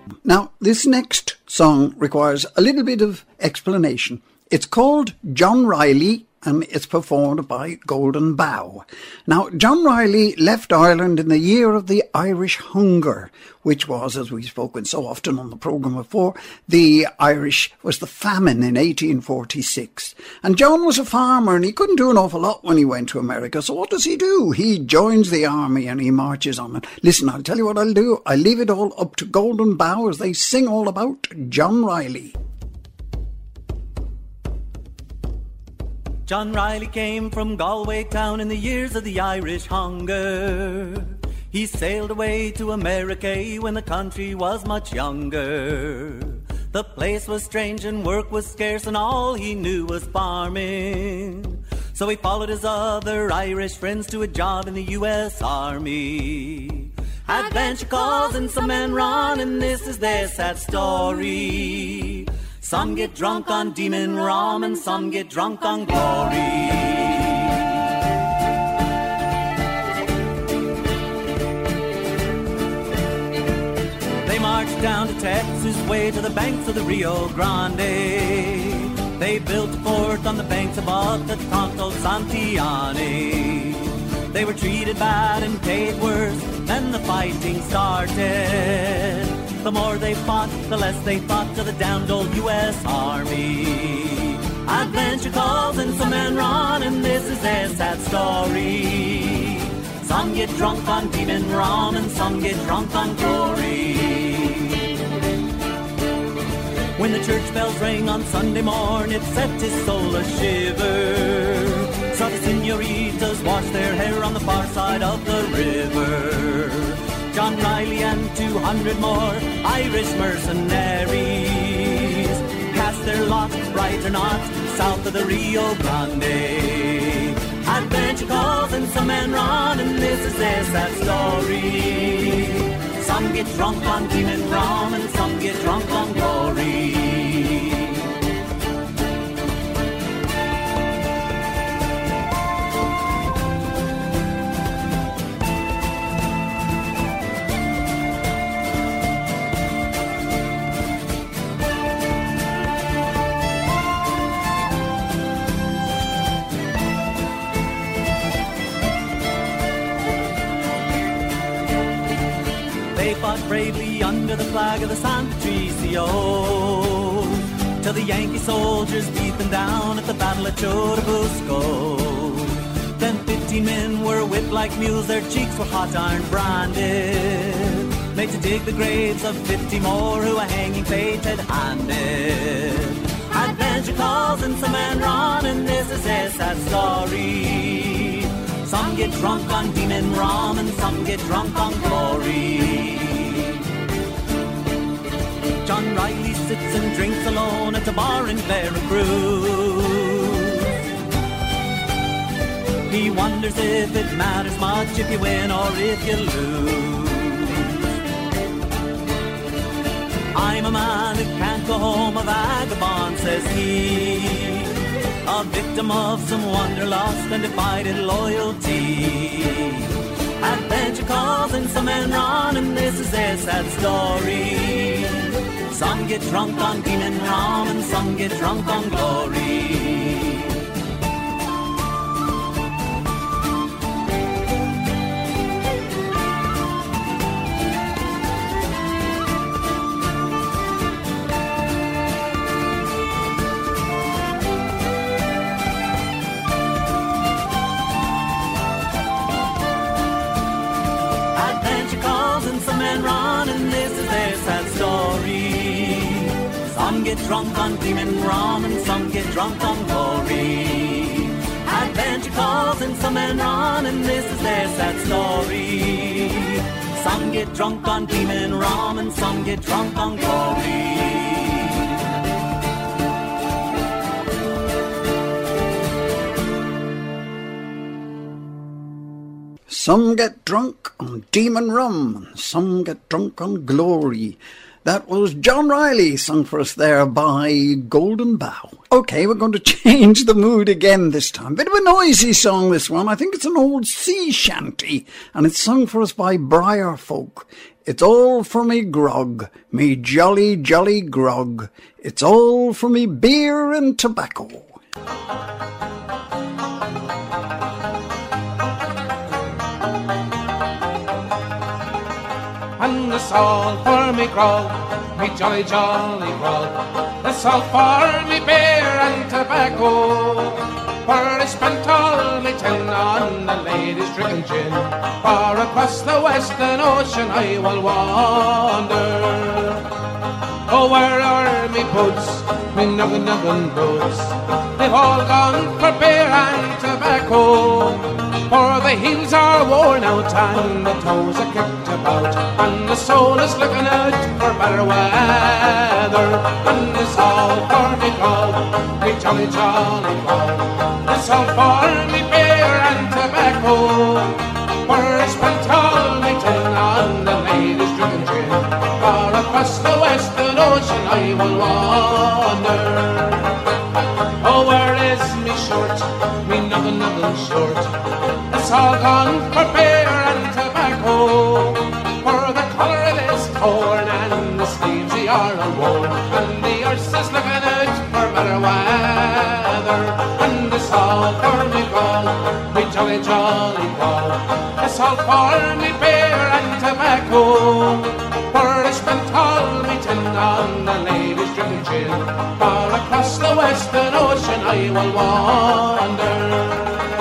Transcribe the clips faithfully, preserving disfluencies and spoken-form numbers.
Now, this next song requires a little bit of explanation. It's called John Riley, and it's performed by Golden Bough. Now, John Riley left Ireland in the year of the Irish Hunger, which was, as we've spoken so often on the programme before, the Irish was the famine in eighteen forty-six. And John was a farmer and he couldn't do an awful lot when he went to America. So what does he do? He joins the army and he marches on. And listen, I'll tell you what I'll do. I'll leave it all up to Golden Bough as they sing all about John Riley. John Riley came from Galway town in the years of the Irish Hunger. He sailed away to America when the country was much younger. The place was strange and work was scarce and all he knew was farming. So he followed his other Irish friends to a job in the U S Army. Adventure calls and some men run, and this is their sad story. Some get drunk on demon rum and some get drunk on glory. They marched down to Texas way to the banks of the Rio Grande. They built a fort on the banks above the Tonto Santiani. They were treated bad and paid worse, then the fighting started. The more they fought, the less they fought to the damned old U S Army. Adventure calls and some men run, and this is their sad story. Some get drunk on demon rum and some get drunk on glory. When the church bells rang on Sunday morn, it set his soul a shiver. Saw the senoritas wash their hair on the far side of the river. John Riley and two hundred more Irish mercenaries cast their lot, right or not, south of the Rio Grande. Adventure calls and some men run, and this is their sad story. Some get drunk on demon rum and some get drunk on glory. They fought bravely under the flag of the San Patricio till the Yankee soldiers beat them down at the Battle of Churubusco. Then fifteen men were whipped like mules, their cheeks were hot iron branded, made to dig the graves of fifty more who a hanging fate had handed. Adventure calls and some men run, and this is their sad story. Some get drunk on demon rum and some get drunk on glory. John Riley sits and drinks alone at a bar in Veracruz. He wonders if it matters much if you win or if you lose. I'm a man who can't go home, a vagabond, says he, a victim of some wanderlust and divided loyalty. Adventure calls and some men run, and this is their sad story. Some get drunk on demon rum and some get drunk on glory. Run, and this is their sad story. Some get drunk on demon rum and some get drunk on glory. Adventure calls and some men run, and this is their sad story. Some get drunk on demon rum and some get drunk on glory. Some get drunk on demon rum, and some get drunk on glory. That was John Riley, sung for us there by Golden Bough. OK, we're going to change the mood again this time. Bit of a noisy song, this one. I think it's an old sea shanty, and it's sung for us by Briar Folk. It's all for me grog, me jolly, jolly grog. It's all for me beer and tobacco. And it's all for me grog, me jolly, jolly grog. It's all for me beer and tobacco. For I spent all my tin on the ladies drinking gin. For across the western ocean I will wander. Oh, where are me boots, me nuggin nuggin boots? They've all gone for beer and tobacco. For the heels are worn out and the toes are kicked about, and the soul is looking out for better weather. And it's all for me grog, me jolly jolly grog. It's all for me beer and tobacco. For I spent all my tin on the ladies drinking gin. For across the western ocean I will wander. Oh, where is me short, me nuggin nuggin short? It's all gone for beer and tobacco. For the collar it is torn and the sleeves they are unworn, and the horse is looking out for better weather. And it's all for me grog, me jolly jolly grog. It's all for me beer and tobacco. For I spent all me tin on the ladies drinking gin. For across the western ocean I will wander.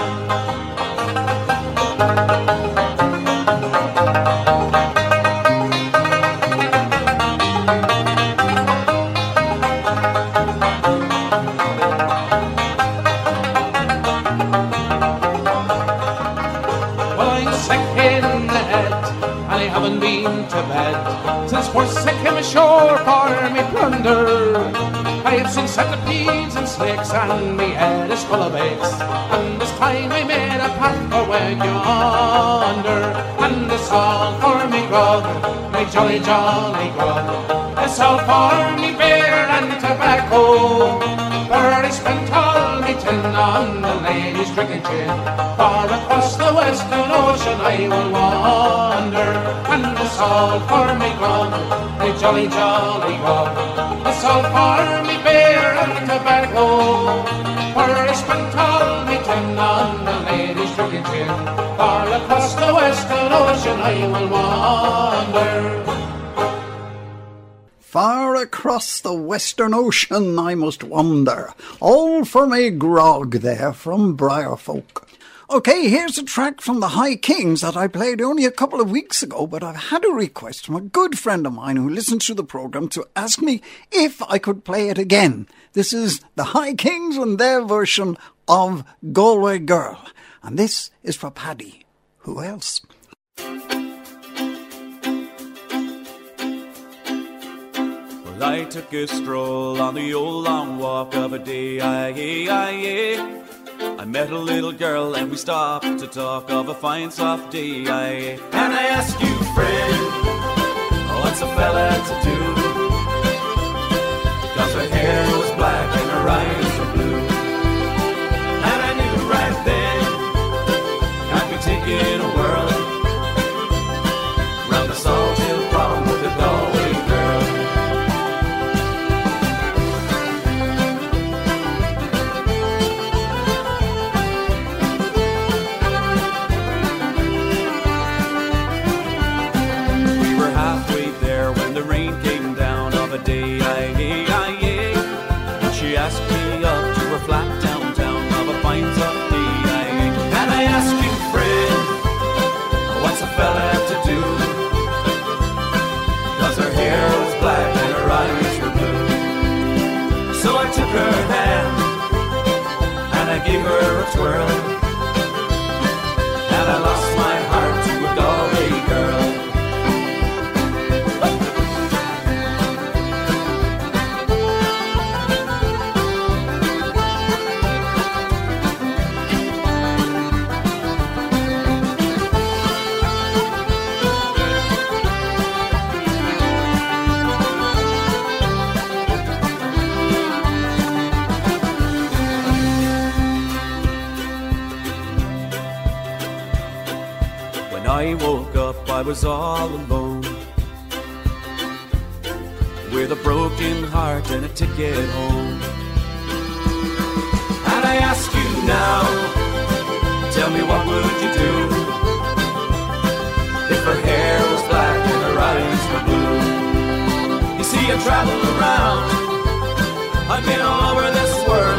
Haven't been to bed since first I came ashore for me plunder. I have seen centipedes and snakes and me head is full of aches, and this time I made a path for when yonder. And it's all for me grog, me jolly jolly grog. It's all for me beer and tobacco. For I spent all me tin on the ladies drinking gin. For across the western ocean I will wander. And it's all for me grog, me jolly jolly grog. It's all for me beer and tobacco. For I spent all me tin on the ladies drinking gin. For across the western ocean I will wander. Far across the western ocean I must wander. All for me grog there from Briarfolk. OK, here's a track from the High Kings that I played only a couple of weeks ago, but I've had a request from a good friend of mine who listens to the programme to ask me if I could play it again. This is the High Kings and their version of Galway Girl. And this is for Paddy. Who else? I took a stroll on the old long walk of a day. Aye, aye, aye. I met a little girl and we stopped to talk of a fine soft day. Aye. And I asked you, friend, what's a fella to do? Cause her hair was black and her eyes were blue. And I knew right then I'd be taking a whirl round the Salt Hill Prom with a Galway girl. Her hand, and I gave her a twirl, and I lost my heart to a Galway girl. I woke up, I was all alone. with a broken heart and a ticket home. And I ask you now, tell me what would you do if her hair was black and her eyes were blue? You see, I travel around, I've been all over this world,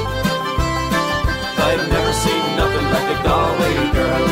I've never seen nothing like a Galway girl.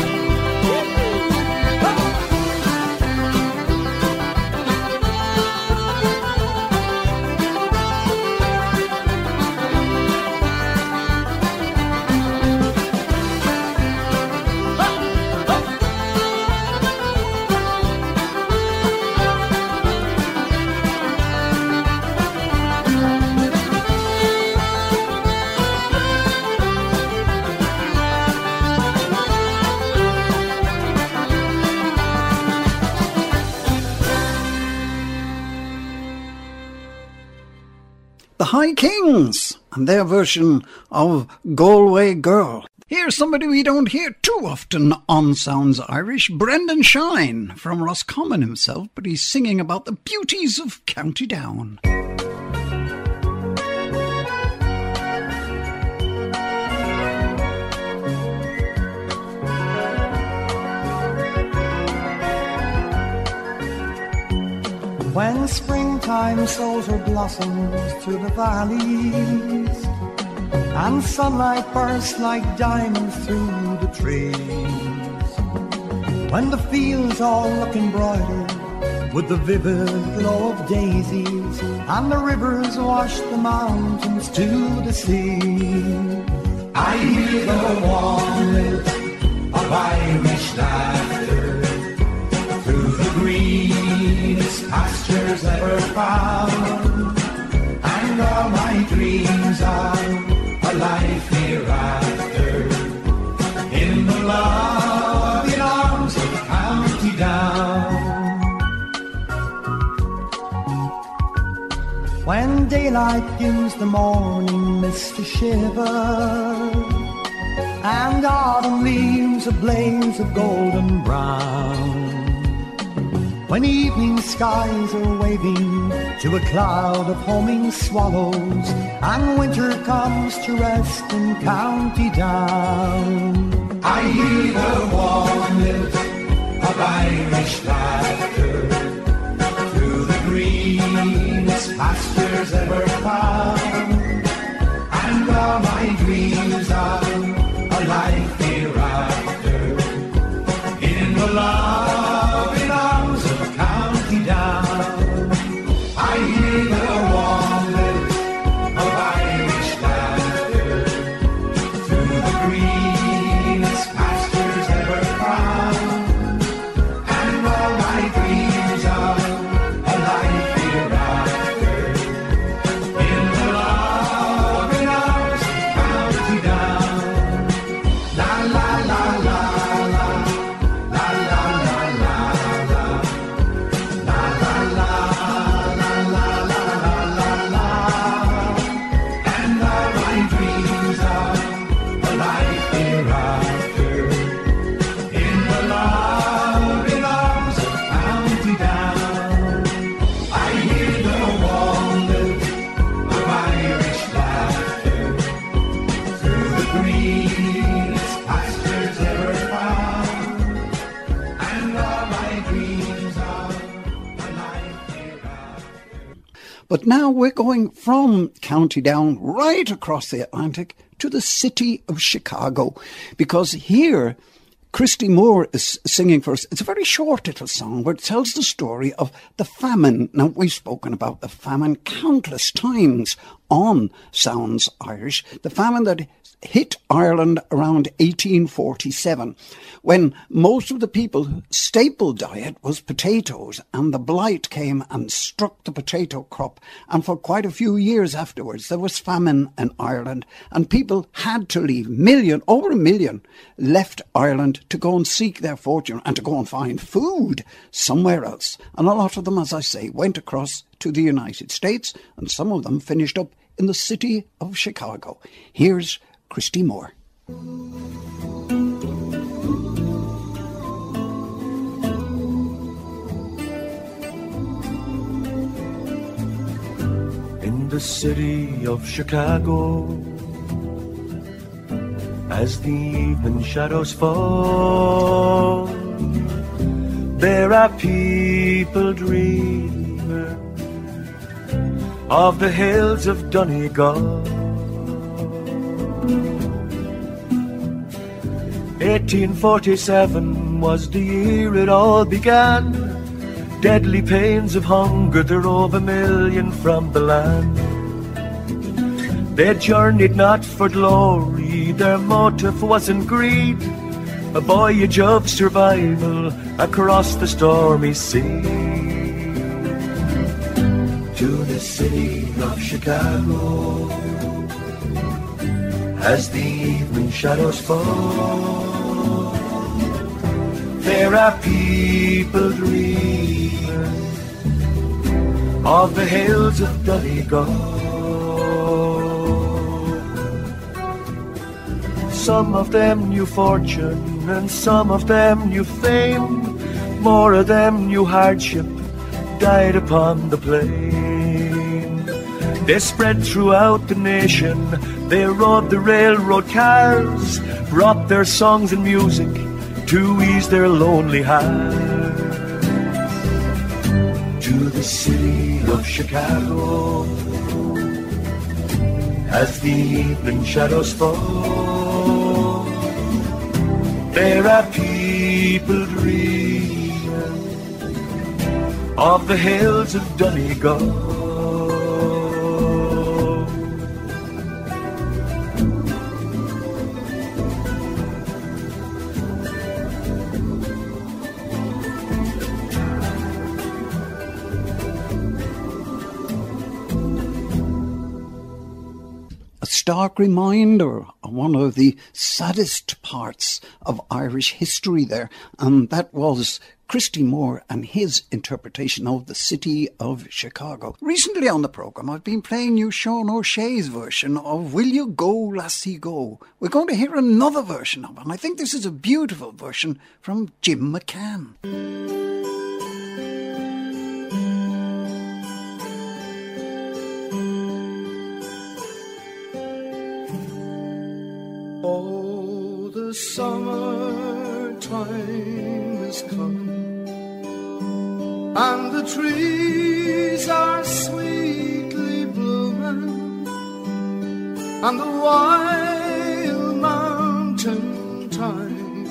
The High Kings and their version of Galway Girl. Here's somebody we don't hear too often on Sounds Irish, Brendan Shine from Roscommon himself, but he's singing about the beauties of County Down. When springtime sows her blossoms through the valleys, and sunlight bursts like diamonds through the trees, when the fields all look embroidered with the vivid glow of daisies, and the rivers wash the mountains to the sea, I hear the warm lilt of Irish laughter through the greenest pastures ever found, and all my dreams are a life hereafter in the loving arms of County Down. When daylight gives the morning mist a shiver, and autumn leaves a blaze of golden brown, when evening skies are waving to a cloud of homing swallows, and winter comes to rest in County Down, I hear the warm lilt of Irish laughter through the greenest pastures ever found, and all my dreams are a life hereafter in the loving arms of County Down. I hear the warm lilt of Irish laughter through the greenest pastures ever found, and all my dreams are a life hereafter in the loving arms of County Down. La la la la la, la la la la la, la la la la la la la la, and all my dreams are a life hereafter in the loving arms of County Down. I hear the warm lilt of Irish laughter through the greenest pastures ever found, and all my dreams are a life hereafter. But now we're going from County Down right across the Atlantic to the city of Chicago, because here Christy Moore is singing for us. It's a very short little song, but it tells the story of the famine. Now, we've spoken about the famine countless times on Sounds Irish. The famine that hit Ireland around eighteen forty-seven, when most of the people's staple diet was potatoes, and the blight came and struck the potato crop, and for quite a few years afterwards there was famine in Ireland, and people had to leave. Million, over a million left Ireland to go and seek their fortune and to go and find food somewhere else, and a lot of them, as I say, went across to the United States, and some of them finished up in the city of Chicago. Here's Christy Moore. the city of Chicago, as the evening shadows fall, there are people dreaming of the hills of Donegal. eighteen forty-seven was the year it all began. Deadly pains of hunger drove a million from the land. They journeyed not for glory, their motive wasn't greed, a voyage of survival across the stormy sea. To the city of Chicago, as the evening shadows fall, there are people dreaming of the hills of Donegal. Some of them knew fortune and some of them knew fame. More of them knew hardship, died upon the plain. They spread throughout the nation, they rode the railroad cars, brought their songs and music to ease their lonely hearts. To the city of Chicago, as the evening shadows fall, there are people dreaming of the hills of Donegal. Stark reminder of one of the saddest parts of Irish history there, and that was Christy Moore and his interpretation of the city of Chicago. Recently on the programme I've been playing you Sean O'Shea's version of Will You Go Lassie Go. We're going to hear another version of it, and I think this is a beautiful version from Jim McCann. Oh, the summertime is come, and the trees are sweetly blooming, and the wild mountain thyme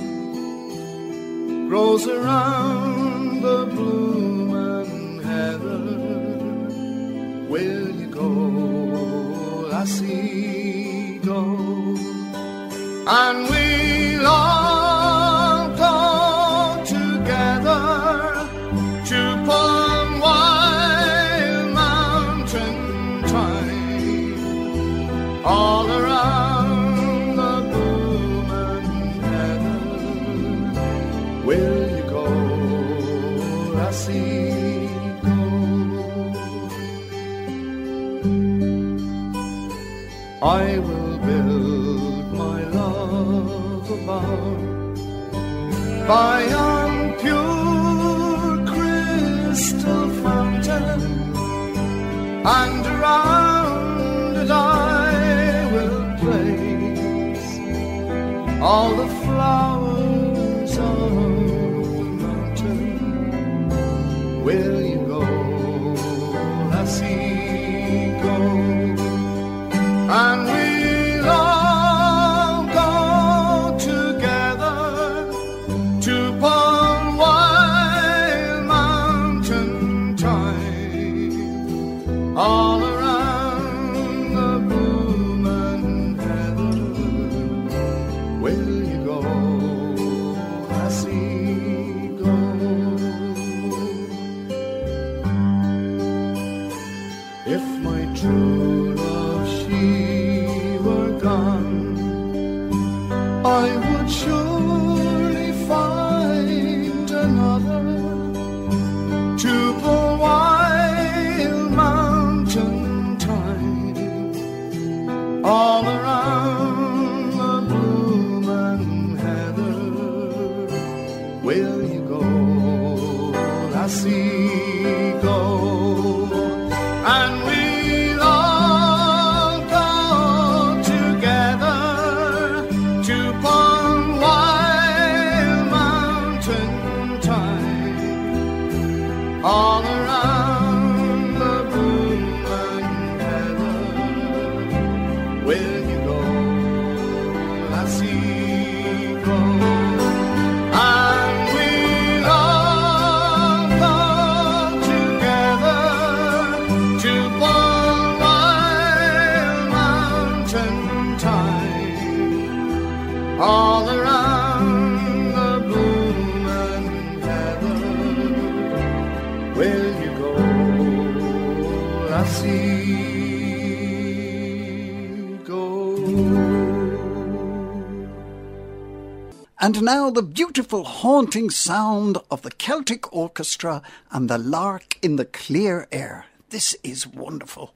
grows around the blooming heather. Will you go, lassie, go? And we'll all go together to Palm Wild Mountain thyme, all around the blooming heather. Will you go, lassie, go? I will build my love above by yon pure crystal fountain, and around it I will place all the flowers of the mountain. Will you go, lassie, go? And we'll all go together to Palm Wild Mountain thyme, all around the blooming heather. Will you go, lassie, go? If my true love she were gone, I would surely find another to Palm Wild Mountain thyme, all around the blooming heather. Will you go, lassie, go? And we'll all I see go. And now the beautiful haunting sound of the Celtic orchestra and the lark in the clear air. This is wonderful.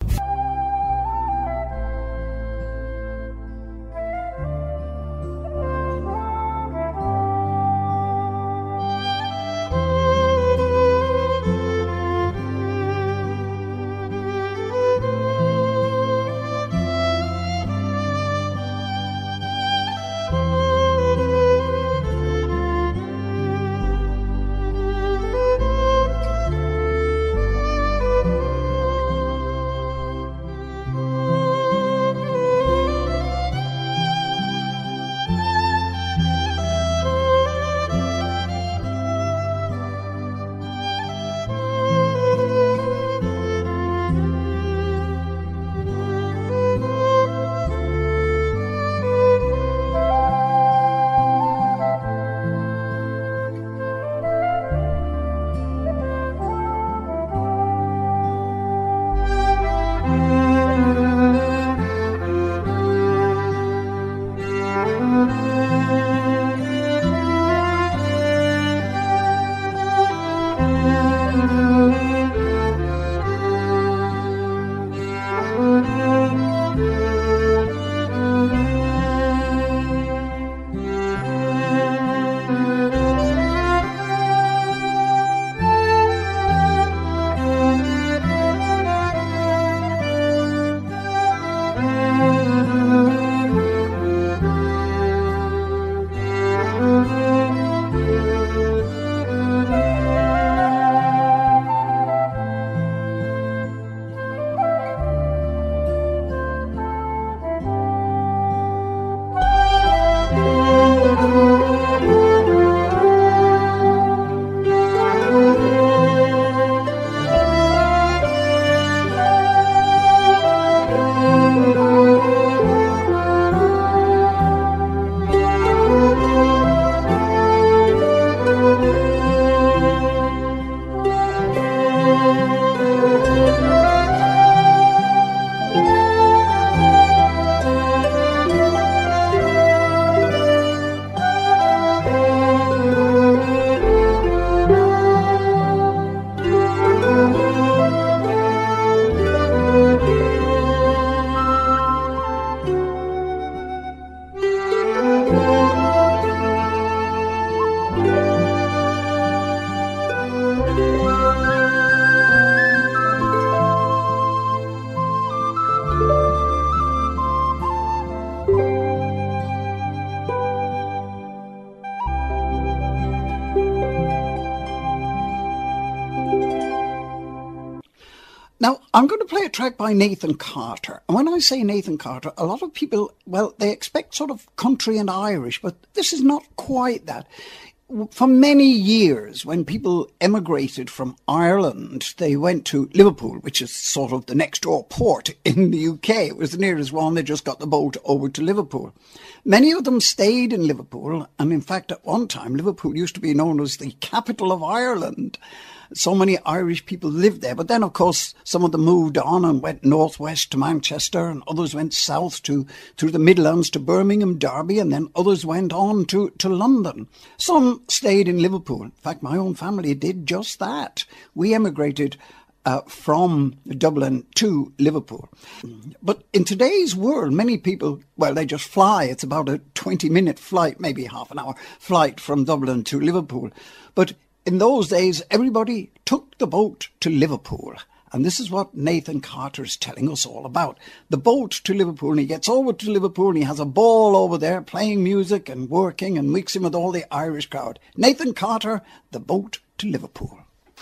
Now, I'm going to play a track by Nathan Carter. And when I say Nathan Carter, a lot of people, well, they expect sort of country and Irish, but this is not quite that. For many years, when people emigrated from Ireland, they went to Liverpool, which is sort of the next door port in the U K. It was the nearest one. They just got the boat over to Liverpool. Many of them stayed in Liverpool. And in fact, at one time, Liverpool used to be known as the capital of Ireland. So many Irish people lived there. But then, of course, some of them moved on and went northwest to Manchester, and others went south to through the Midlands to Birmingham, Derby, and then others went on to, to London. Some stayed in Liverpool. In fact, my own family did just that. We emigrated uh, from Dublin to Liverpool. But in today's world, many people, well, they just fly. It's about a twenty-minute flight, maybe half an hour flight from Dublin to Liverpool. But in those days, everybody took the boat to Liverpool. And this is what Nathan Carter is telling us all about. The boat to Liverpool, and he gets over to Liverpool and he has a ball over there playing music and working and mixing with all the Irish crowd. Nathan Carter, The Boat to Liverpool.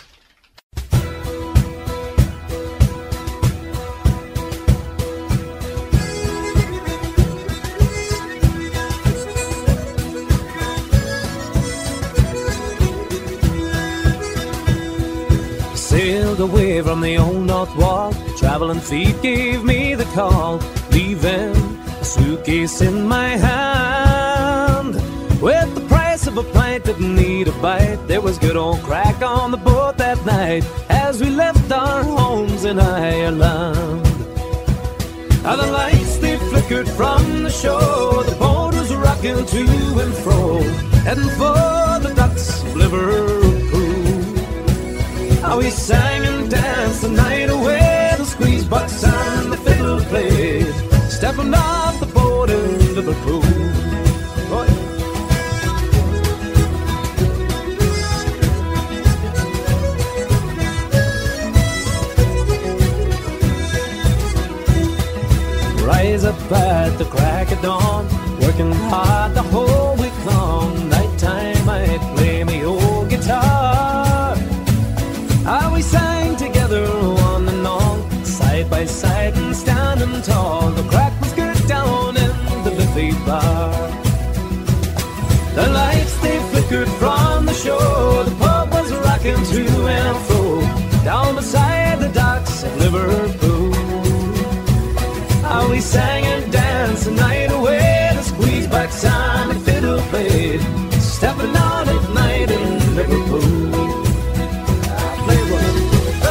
Sailed away from the old North Wall, traveling feet gave me the call, leaving a suitcase in my hand. With the price of a pint, didn't need a bite. There was good old crack on the boat that night as we left our homes in Ireland. shore, the boat was rocking to and fro, heading for the docks of Liverpool. How we sang and danced the night away, the squeeze box and the fiddle played, stepping off the boat in Liverpool. Oh, yeah. Rise up at the crack of dawn, working hard the whole week long. Nighttime I'd play me old guitar. How we sang together on and on, side by side and standing tall. The crack was good down in the Liffey bar. The lights they flickered from the shore, the pub was rocking to and fro, down beside the docks of Liverpool. How we sang and danced the night away, the squeeze box and the fiddle played, stepping out at night in Liverpool. I played one.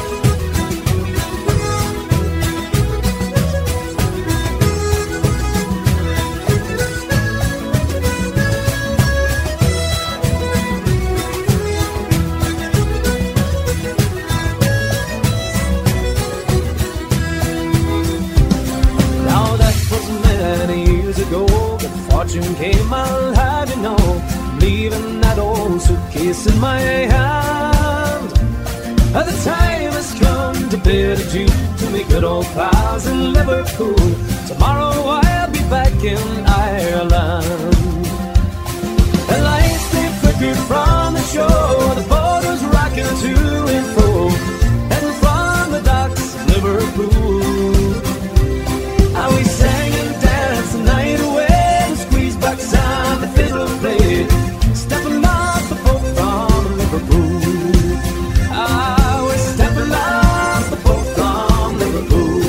Fortune came, I'll have you know, I'm leaving that old suitcase in my hand. The time has come to bid adieu to me good old pals in Liverpool. Tomorrow I'll be back in Ireland. The lights they flickered from the shore, the boat was rocking to and fro, heading from the docks of Liverpool. How we sang and danced the night away, and the fiddle played, stepping off the boat from Liverpool. Ah, we're stepping off the boat from Liverpool.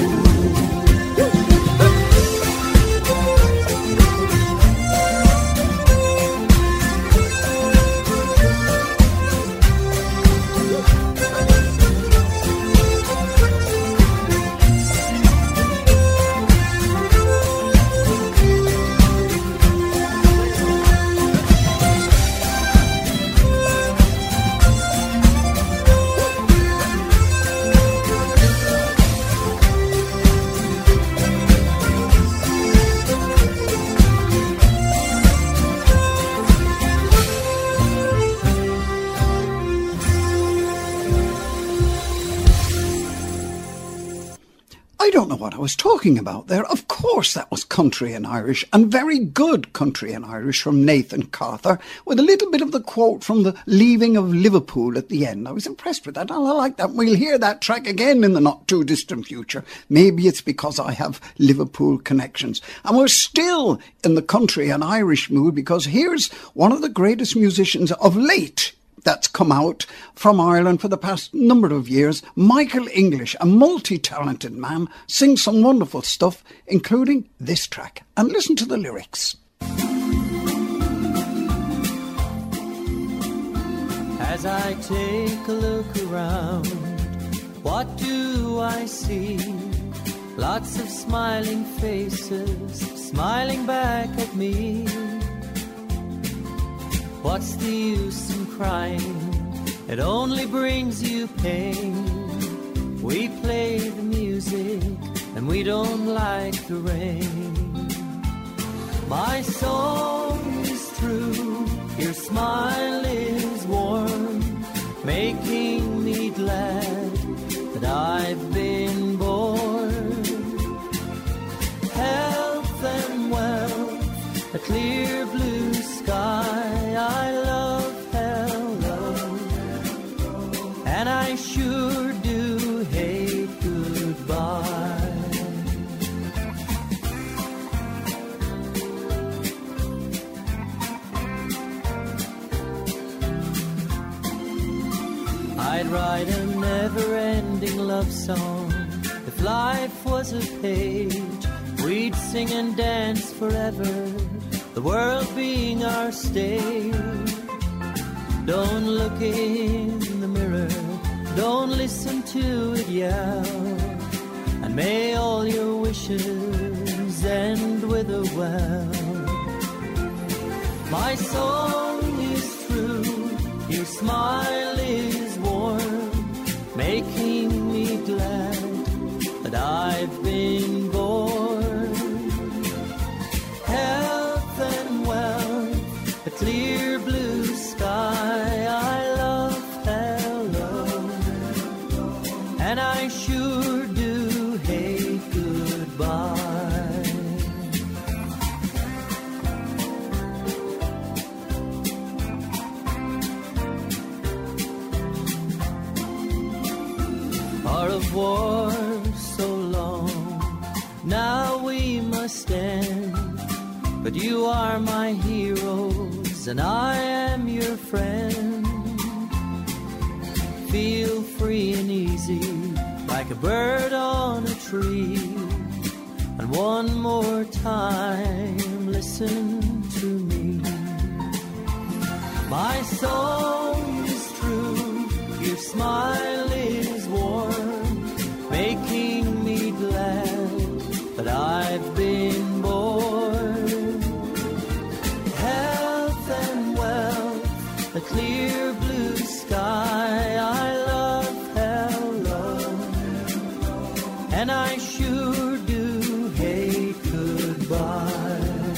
I don't know what I was talking about there. Of course that was country and Irish, and very good country and Irish from Nathan Carter, with a little bit of the quote from the Leaving of Liverpool at the end. I was impressed with that, and I like that. We'll hear that track again in the not-too-distant future. Maybe it's because I have Liverpool connections. And we're still in the country and Irish mood, because here's one of the greatest musicians of late that's come out from Ireland for the past number of years. Michael English, a multi-talented man, sings some wonderful stuff, including this track. And listen to the lyrics. As I take a look around, what do I see? Lots of smiling faces, smiling back at me. What's the use in crying? It only brings you pain. We play the music and we don't like the rain. My song is through, your smile is warm, making me glad that I've been born. Health and wealth, a clear blue sky, I love hello, and I sure do hate goodbye. I'd write a never-ending love song. If life was a page, we'd sing and dance forever, the world being our stage. Don't look in the mirror, don't listen to it yell, and may all your wishes end with a well. My song is true, your smile is warm, making me glad that I've been born. Health and wealth, a clear blue sky, I love hello, and I sure do hate goodbye. Art of war so long, now we must end, but you are my heroes and I am your friend. Feel free and easy like a bird on a tree, and one more time listen to me. My song is true, your smile is warm, making me glad that I've been born. Health and wealth, a clear blue sky, I love hello, and I sure do hate goodbye.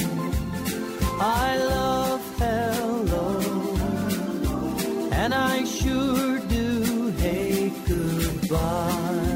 I love hello, and I sure do hate goodbye.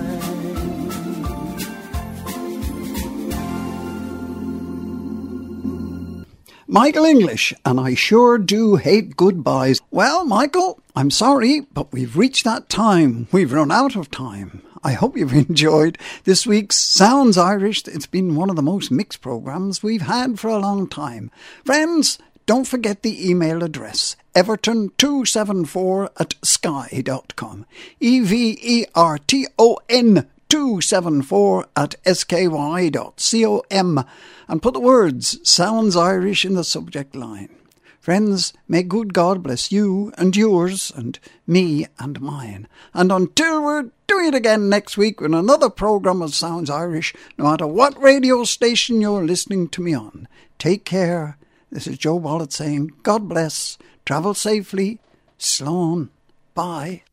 Michael English, and I sure do hate goodbyes. Well, Michael, I'm sorry, but we've reached that time. We've run out of time. I hope you've enjoyed this week's Sounds Irish. It's been one of the most mixed programmes we've had for a long time. Friends, don't forget the email address, everton two seven four at sky dot com. E V E R T O N two seven four at S K Y dot com, and put the words Sounds Irish in the subject line. Friends, may good God bless you and yours and me and mine. And until we're doing it again next week with another programme of Sounds Irish, no matter what radio station you're listening to me on, take care. This is Joe Wallet saying God bless, travel safely, slán, bye.